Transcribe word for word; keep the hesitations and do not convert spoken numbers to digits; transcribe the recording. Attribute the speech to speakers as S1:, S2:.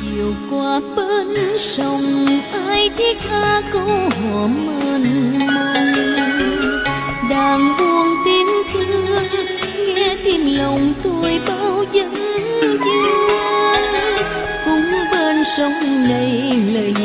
S1: chiều qua bên sông ai thiết tha câu hò mênh mông, đàn buông tiếng thương nghe tim lòng tôi bao vấn vương. Cũng bên sông này lời